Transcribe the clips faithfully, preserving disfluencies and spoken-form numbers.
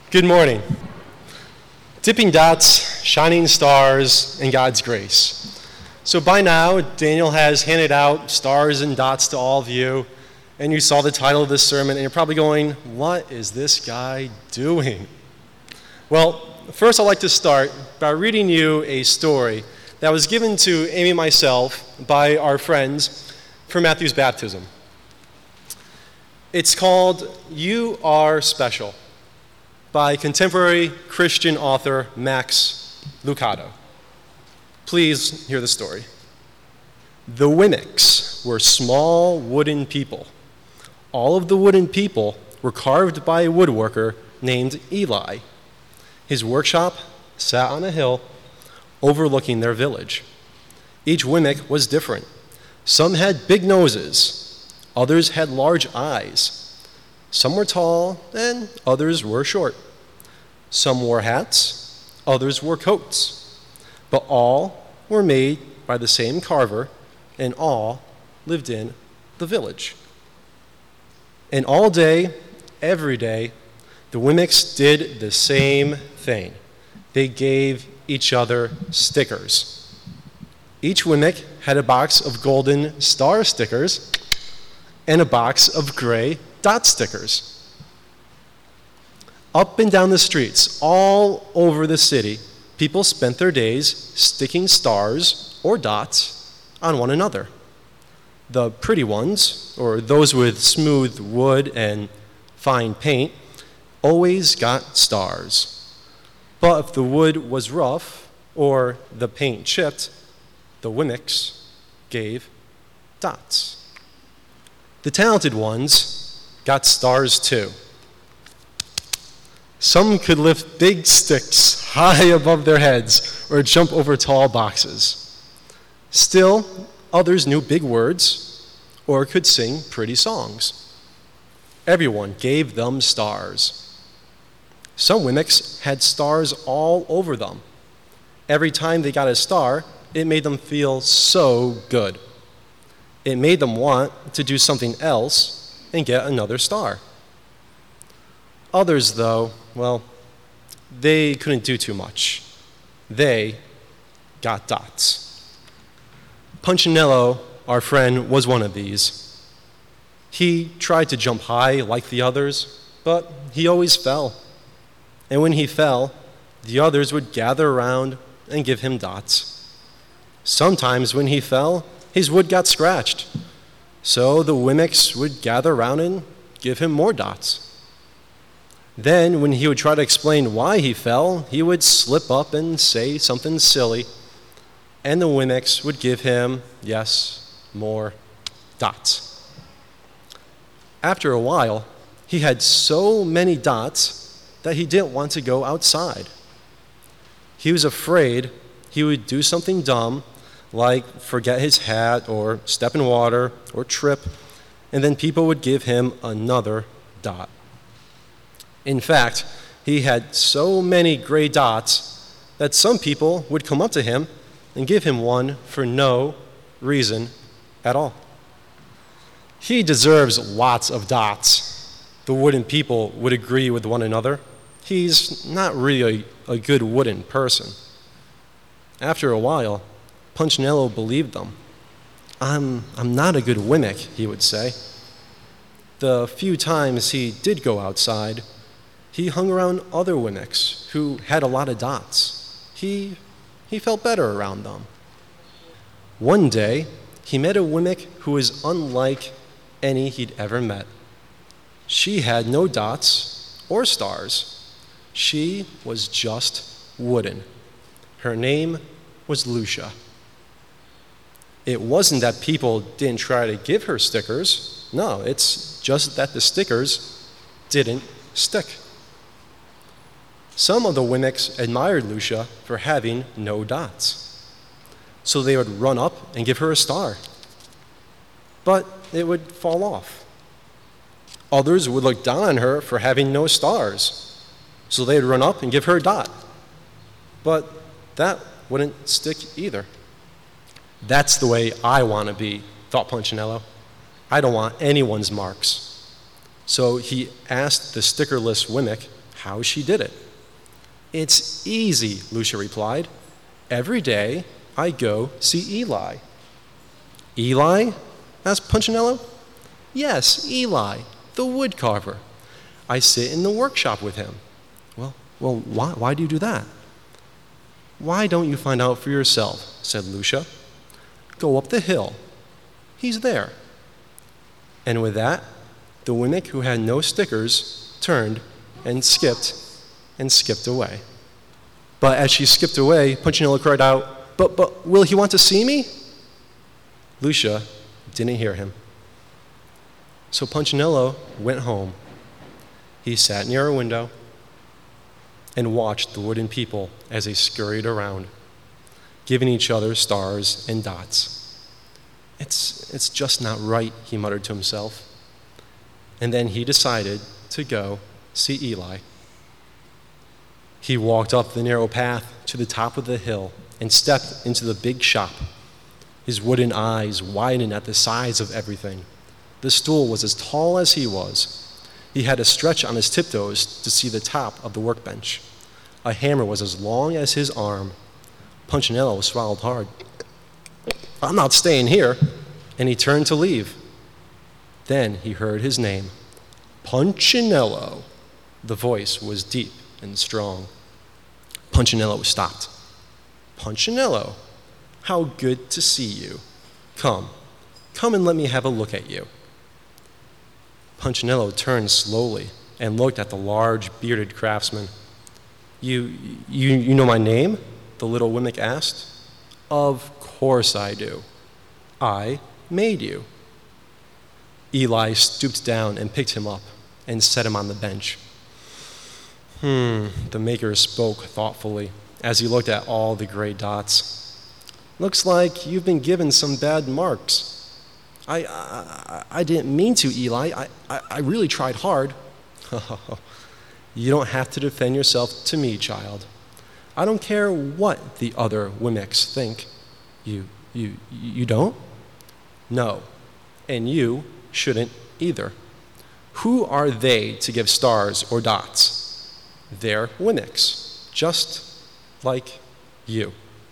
Good morning. Dipping dots, shining stars, and God's grace. So by now, Daniel has handed out stars and dots to all of you, and you saw the title of this sermon, and you're probably going, what is this guy doing? Well, first I'd like to start by reading you a story that was given to Amy and myself by our friends for Matthew's baptism. It's called You Are Special by contemporary Christian author Max Lucado. Please hear the story. The Wimmicks were small wooden people. All of the wooden people were carved by a woodworker named Eli. His workshop sat on a hill overlooking their village. Each Wimmick was different. Some had big noses, others had large eyes. Some were tall, and others were short. Some wore hats, others wore coats. But all were made by the same carver, and all lived in the village. And all day, every day, the Wimmicks did the same thing. They gave each other stickers. Each Wimmick had a box of golden star stickers and a box of gray dot stickers. Up and down the streets, all over the city, people spent their days sticking stars or dots on one another. The pretty ones, or those with smooth wood and fine paint, always got stars. But if the wood was rough or the paint chipped, the Wimmicks gave dots. The talented ones got stars too. Some could lift big sticks high above their heads or jump over tall boxes. Still, others knew big words or could sing pretty songs. Everyone gave them stars. Some Wimmicks had stars all over them. Every time they got a star, it made them feel so good. It made them want to do something else and get another star. Others, though, well, they couldn't do too much. They got dots. Punchinello, our friend, was one of these. He tried to jump high like the others, but he always fell. And when he fell, the others would gather around and give him dots. Sometimes when he fell, his wood got scratched. So the Wimmicks would gather around and give him more dots. Then, when he would try to explain why he fell, he would slip up and say something silly, and the Wimmicks would give him, yes, more dots. After a while, he had so many dots that he didn't want to go outside. He was afraid he would do something dumb, like forget his hat or step in water or trip, and then people would give him another dot. In fact, he had so many gray dots that some people would come up to him and give him one for no reason at all. He deserves lots of dots. The wooden people would agree with one another. He's not really a, a good wooden person. After a while, Punchinello believed them. I'm, I'm not a good Wimmick, he would say. The few times he did go outside, he hung around other Wimmicks who had a lot of dots. He, he felt better around them. One day, he met a Wimmick who was unlike any he'd ever met. She had no dots or stars. She was just wooden. Her name was Lucia. It wasn't that people didn't try to give her stickers. No, it's just that the stickers didn't stick. Some of the Wimmicks admired Lucia for having no dots, so they would run up and give her a star. But it would fall off. Others would look down on her for having no stars, so they'd run up and give her a dot. But that wouldn't stick either. That's the way I want to be, thought Punchinello. I don't want anyone's marks. So he asked the stickerless Wimmick how she did it. "It's easy," Lucia replied. "Every day I go see Eli." "Eli?" asked Punchinello. "Yes, Eli, the wood carver. I sit in the workshop with him." Well, well, why, why do you do that?" "Why don't you find out for yourself?" said Lucia. "Go up the hill. He's there." And with that, the Wemmick who had no stickers turned and skipped and skipped away. But as she skipped away, Punchinello cried out, But, but, will he want to see me?" Lucia didn't hear him. So Punchinello went home. He sat near a window and watched the wooden people as they scurried around, giving each other stars and dots. It's, it's just not right, he muttered to himself. And then he decided to go see Eli. He walked up the narrow path to the top of the hill and stepped into the big shop. His wooden eyes widened at the size of everything. The stool was as tall as he was. He had to stretch on his tiptoes to see the top of the workbench. A hammer was as long as his arm. Punchinello swallowed hard. "I'm not staying here," and he turned to leave. Then he heard his name, Punchinello. The voice was deep and strong. Punchinello stopped. "Punchinello, how good to see you. Come, come and let me have a look at you." Punchinello turned slowly and looked at the large, bearded craftsman. You, you, you know my name?" the little Wemmick asked. "Of course I do. I made you." Eli stooped down and picked him up and set him on the bench. Hmm, the maker spoke thoughtfully as he looked at all the gray dots. "Looks like you've been given some bad marks." I, I, I didn't mean to, Eli. I, I, I really tried hard." "You don't have to defend yourself to me, child. I don't care what the other Wemmicks think." You, you, you don't? "No, and you shouldn't either. Who are they to give stars or dots? They're Wemmicks, just like you.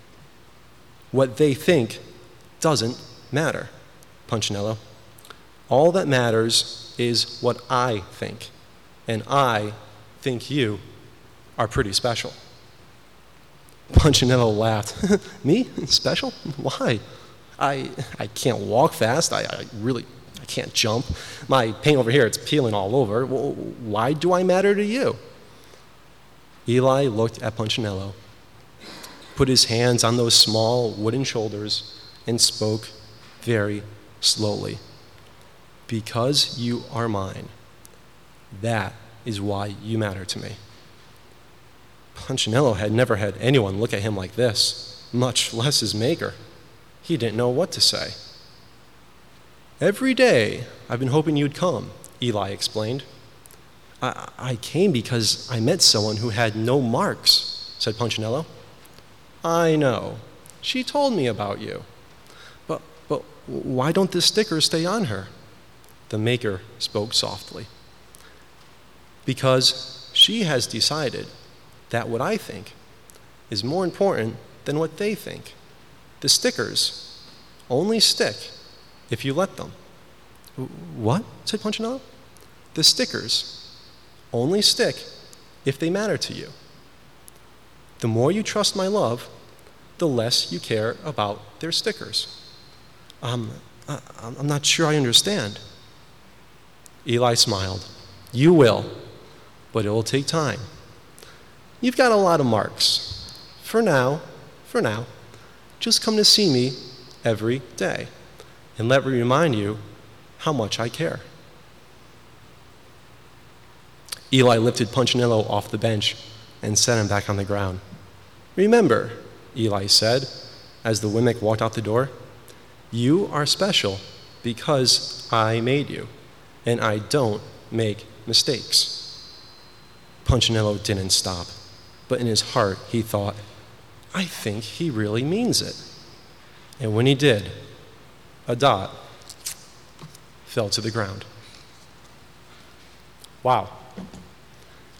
What they think doesn't matter, Punchinello. All that matters is what I think, and I think you are pretty special." Punchinello laughed. "Me? Special? Why? I I can't walk fast. I, I really I can't jump. My paint over here, it's peeling all over. Well, why do I matter to you?" Eli looked at Punchinello, put his hands on those small wooden shoulders, and spoke very slowly. "Because you are mine. That is why you matter to me." Punchinello had never had anyone look at him like this, much less his maker. He didn't know what to say. "Every day I've been hoping you'd come," Eli explained. I, I came because I met someone who had no marks," said Punchinello. "I know. She told me about you. But, but why don't the stickers stay on her?" The maker spoke softly. "Because she has decided that what I think is more important than what they think. The stickers only stick if you let them." "What?" said Punchinello. "The stickers only stick if they matter to you. The more you trust my love, the less you care about their stickers." Um, I, I'm not sure I understand." Eli smiled. "You will, but it will take time. You've got a lot of marks. For now, for now, just come to see me every day, and let me remind you how much I care." Eli lifted Punchinello off the bench and set him back on the ground. "Remember," Eli said, as the Wemmick walked out the door, "you are special because I made you, and I don't make mistakes." Punchinello didn't stop, but in his heart he thought, "I think he really means it." And when he did, a dot fell to the ground. Wow.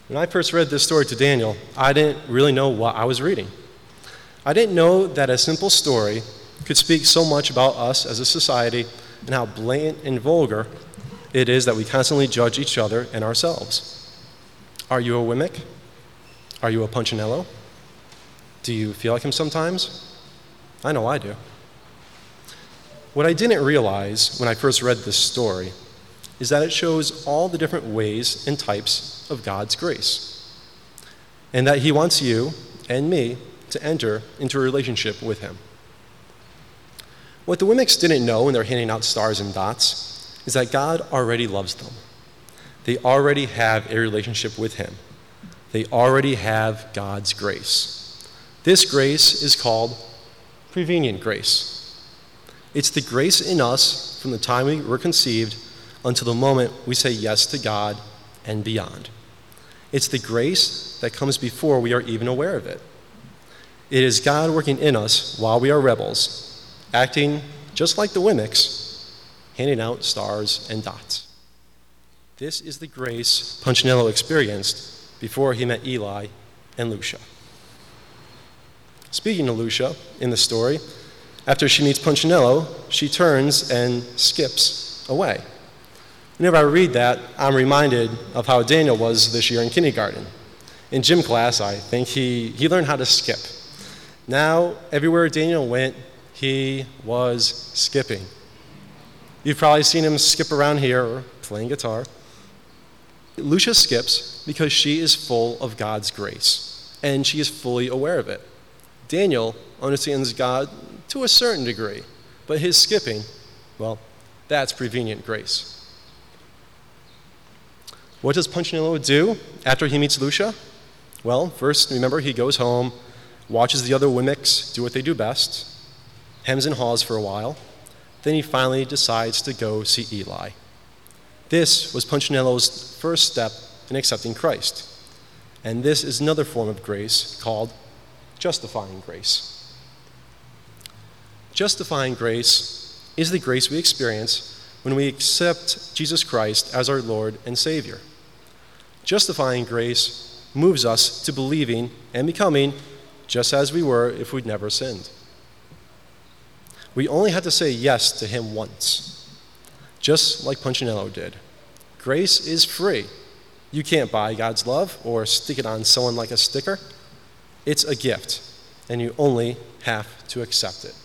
When I first read this story to Daniel, I didn't really know what I was reading. I didn't know that a simple story could speak so much about us as a society and how blatant and vulgar it is that we constantly judge each other and ourselves. Are you a Wemmick? Are you a Punchinello? Do you feel like him sometimes? I know I do. What I didn't realize when I first read this story is that it shows all the different ways and types of God's grace, and that he wants you and me to enter into a relationship with him. What the Wemmicks didn't know when they're handing out stars and dots is that God already loves them. They already have a relationship with him. They already have God's grace. This grace is called prevenient grace. It's the grace in us from the time we were conceived until the moment we say yes to God and beyond. It's the grace that comes before we are even aware of it. It is God working in us while we are rebels, acting just like the Wemmicks, handing out stars and dots. This is the grace Punchinello experienced before he met Eli and Lucia. Speaking of Lucia in the story, after she meets Punchinello, she turns and skips away. Whenever I read that, I'm reminded of how Daniel was this year in kindergarten. In gym class, I think he, he learned how to skip. Now, everywhere Daniel went, he was skipping. You've probably seen him skip around here or playing guitar. Lucia skips because she is full of God's grace, and she is fully aware of it. Daniel understands God to a certain degree, but his skipping, well, that's prevenient grace. What does Punchinello do after he meets Lucia? Well, first, remember, he goes home, watches the other Wemmicks do what they do best, hems and haws for a while. Then he finally decides to go see Eli. This was Punchinello's first step in accepting Christ. And this is another form of grace called justifying grace. Justifying grace is the grace we experience when we accept Jesus Christ as our Lord and Savior. Justifying grace moves us to believing and becoming just as we were if we'd never sinned. We only had to say yes to him once, just like Punchinello did. Grace is free. You can't buy God's love or stick it on someone like a sticker. It's a gift, and you only have to accept it.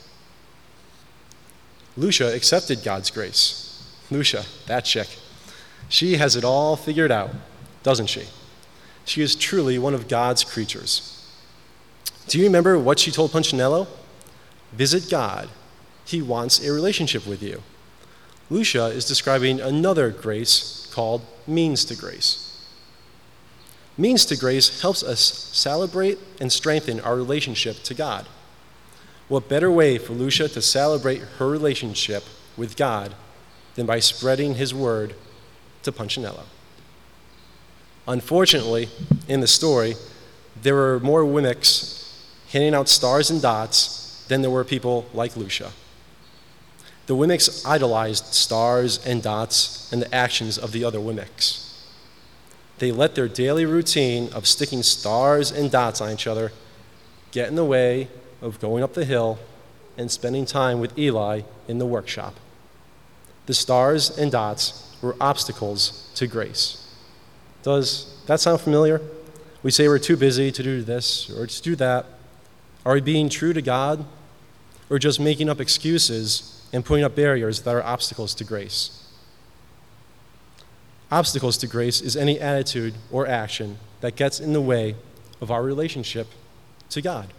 Lucia accepted God's grace. Lucia, that chick, she has it all figured out, doesn't she? She is truly one of God's creatures. Do you remember what she told Punchinello? Visit God. He wants a relationship with you. Lucia is describing another grace called means to grace. Means to grace helps us celebrate and strengthen our relationship to God. What better way for Lucia to celebrate her relationship with God than by spreading his word to Punchinello? Unfortunately, in the story, there were more Wemmicks handing out stars and dots than there were people like Lucia. The Wemmicks idolized stars and dots and the actions of the other Wemmicks. They let their daily routine of sticking stars and dots on each other get in the way of going up the hill and spending time with Eli in the workshop. The stars and dots were obstacles to grace. Does that sound familiar? We say we're too busy to do this or to do that. Are we being true to God, or just making up excuses and putting up barriers that are obstacles to grace? Obstacles to grace is any attitude or action that gets in the way of our relationship to God.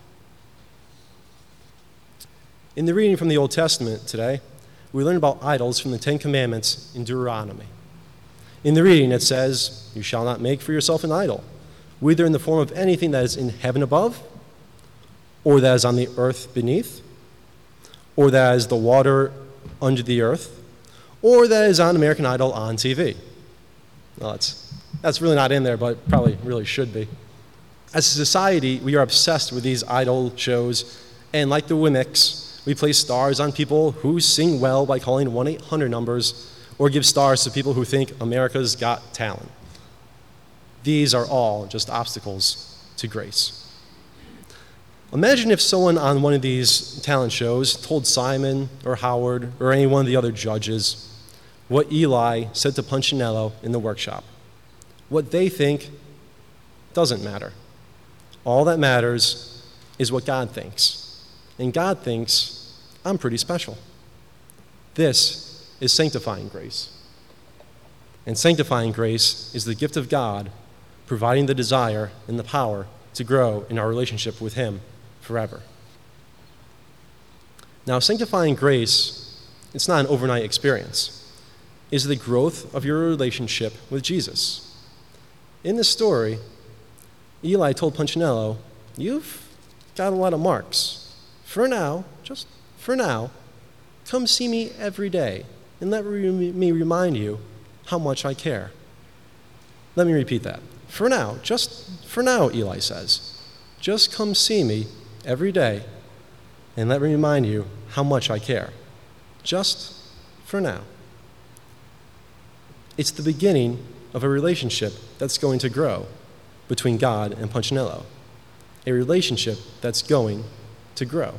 In the reading from the Old Testament today, we learn about idols from the Ten Commandments in Deuteronomy. In the reading, it says, "You shall not make for yourself an idol, whether in the form of anything that is in heaven above, or that is on the earth beneath, or that is the water under the earth, or that is on American Idol on T V." Well, that's, that's really not in there, but probably really should be. As a society, we are obsessed with these idol shows, and like the Wemmicks, we place stars on people who sing well by calling one eight hundred numbers, or give stars to people who think America's Got Talent. These are all just obstacles to grace. Imagine if someone on one of these talent shows told Simon or Howard or any one of the other judges what Eli said to Punchinello in the workshop. What they think doesn't matter. All that matters is what God thinks. And God thinks, I'm pretty special. This is sanctifying grace. And sanctifying grace is the gift of God providing the desire and the power to grow in our relationship with Him forever. Now, sanctifying grace, it's not an overnight experience. It's the growth of your relationship with Jesus. In this story, Eli told Punchinello, you've got a lot of marks. For now, just for now, come see me every day and let me remind you how much I care. Let me repeat that. For now, just for now, Eli says, just come see me every day and let me remind you how much I care. Just for now. It's the beginning of a relationship that's going to grow between God and Punchinello. A relationship that's going to grow.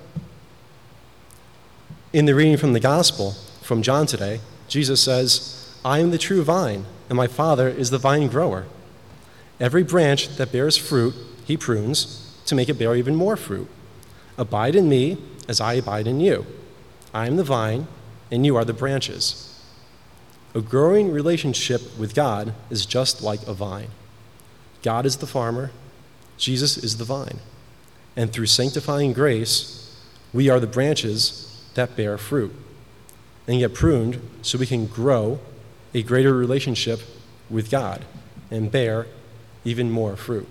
In the reading from the Gospel from John today, Jesus says, I am the true vine, and my Father is the vine grower. Every branch that bears fruit, he prunes to make it bear even more fruit. Abide in me as I abide in you. I am the vine, and you are the branches. A growing relationship with God is just like a vine. God is the farmer, Jesus is the vine. And through sanctifying grace, we are the branches that bear fruit and get pruned so we can grow a greater relationship with God and bear even more fruit.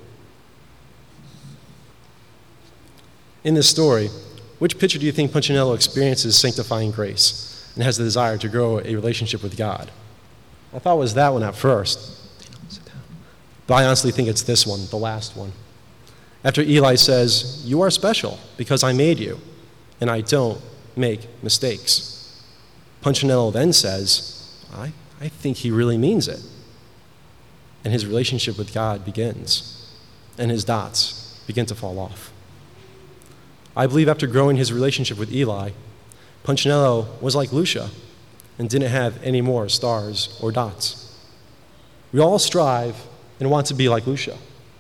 In this story, which picture do you think Punchinello experiences sanctifying grace and has the desire to grow a relationship with God? I thought it was that one at first, but I honestly think it's this one, the last one. After Eli says, you are special because I made you, and I don't make mistakes. Punchinello then says, I, I think he really means it. And his relationship with God begins, and his dots begin to fall off. I believe after growing his relationship with Eli, Punchinello was like Lucia and didn't have any more stars or dots. We all strive and want to be like Lucia.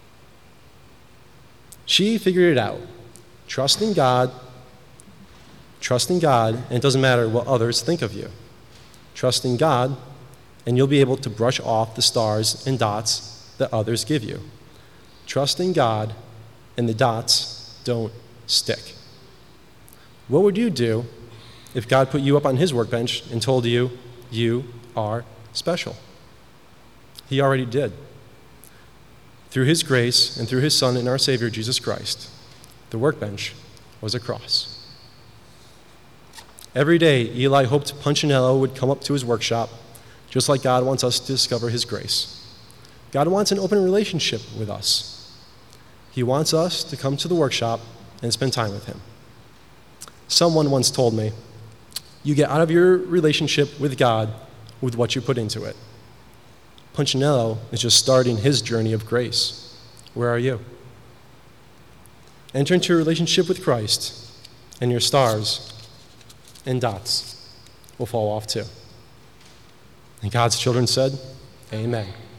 She figured it out. Trust in God, trust in God, and it doesn't matter what others think of you. Trust in God, and you'll be able to brush off the stars and dots that others give you. Trust in God, and the dots don't stick. What would you do if God put you up on his workbench and told you, you are special? He already did. Through his grace and through his Son and our Savior, Jesus Christ, the workbench was a cross. Every day, Eli hoped Punchinello would come up to his workshop, just like God wants us to discover his grace. God wants an open relationship with us. He wants us to come to the workshop and spend time with him. Someone once told me, you get out of your relationship with God with what you put into it. Punchinello is just starting his journey of grace. Where are you? Enter into a relationship with Christ, and your stars and dots will fall off too. And God's children said, Amen.